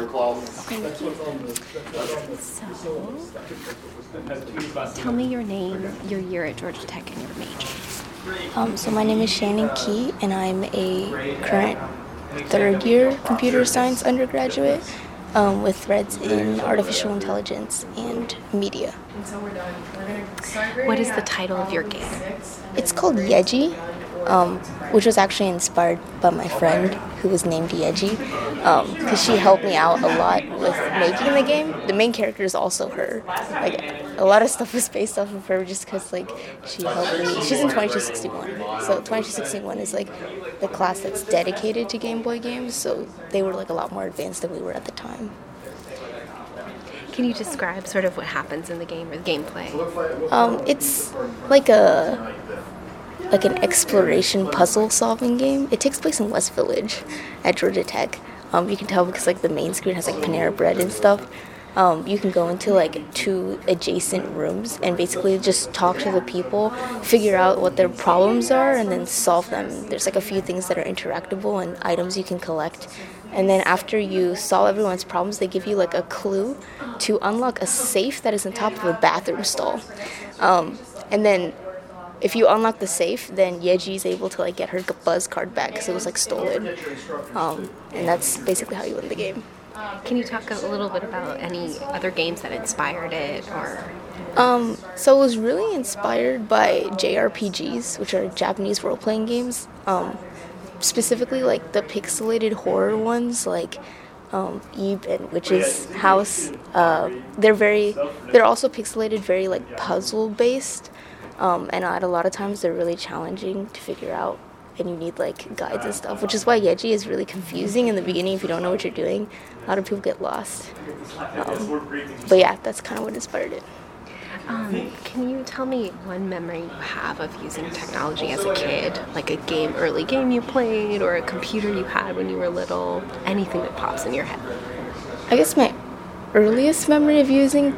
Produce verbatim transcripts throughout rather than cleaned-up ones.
So, tell me your name, your year at Georgia Tech, and your major. Um, so my name is Shannon Key, and I'm a current third-year computer science undergraduate um, with threads in artificial intelligence and media. What is the title of your game? It's called Yeji, um, which was actually inspired by my friend who was named Yeji, because um, she helped me out a lot with making the game. The main character is also her. Like, a lot of stuff was based off of her just because, like, she helped me. She's in twenty-two sixty-one. So twenty-two sixty-one is, like, the class that's dedicated to Game Boy games, so they were, like, a lot more advanced than we were at the time. Can you describe sort of what happens in the game or the gameplay? Um, it's like a like an exploration puzzle solving game. It takes place in West Village at Georgia Tech. Um, you can tell because like the main screen has like Panera Bread and stuff. Um, you can go into like two adjacent rooms and basically just talk to the people, figure out what their problems are, and then solve them. There's like a few things that are interactable and items you can collect. And then after you solve everyone's problems, they give you like a clue to unlock a safe that is on top of a bathroom stall. Um, and then if you unlock the safe, then Yeji is able to like get her buzz card back because it was like stolen. Um, and that's basically how you win the game. Can you talk a little bit about any other games that inspired it, or? Um, so it was really inspired by J R P Gs, which are Japanese role-playing games. Um, specifically, like the pixelated horror ones, like um, Eve and Witch's House. Uh, they're very, they're also pixelated, very like puzzle-based, um, and at a lot of times they're really challenging to figure out. And you need like guides and stuff, which is why Yeji is really confusing in the beginning if you don't know what you're doing. A lot of people get lost. Um, but yeah, that's kind of what inspired it. Um, can you tell me one memory you have of using technology as a kid? Like a game, early game you played, or a computer you had when you were little? Anything that pops in your head. I guess my earliest memory of using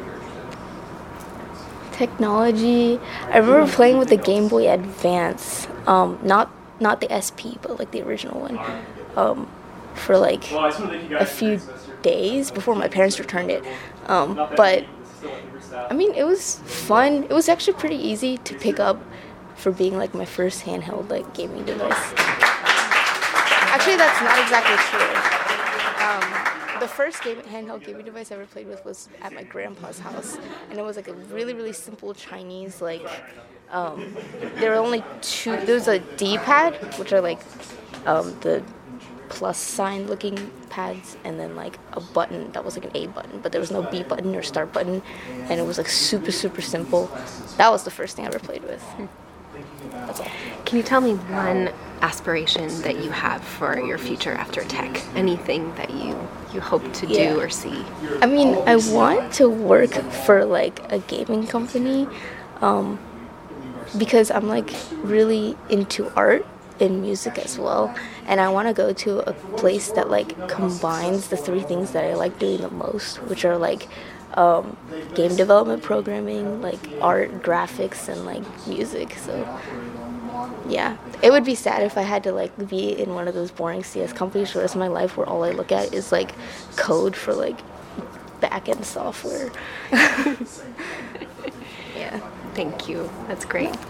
technology, I remember playing with the Game Boy Advance. Um, not Not the S P, but like the original one, um, for like a few days before my parents returned it. Um, but, I mean, it was fun. It was actually pretty easy to pick up for being like my first handheld like gaming device. Actually, that's not exactly true. Um, the first game, handheld gaming device I ever played with was at my grandpa's house, and it was like a really, really simple Chinese like. Um, there were only two. There was a D-pad, which are like um, the plus sign looking pads, and then like a button that was like an A button, but there was no B button or start button, and it was like super, super simple. That was the first thing I ever played with. That's all. Can you tell me one aspiration that you have for your future after tech? Anything that you, you hope to do Yeah. or see? I mean, I want to work for like a gaming company. Um, because I'm like really into art and music as well, and I want to go to a place that like combines the three things that I like doing the most, which are like um, game development, programming, like art, graphics, and like music. So yeah, it would be sad if I had to like be in one of those boring C S companies for the rest of my life where all I look at is like code for like back-end software. Yeah. Thank you. That's great.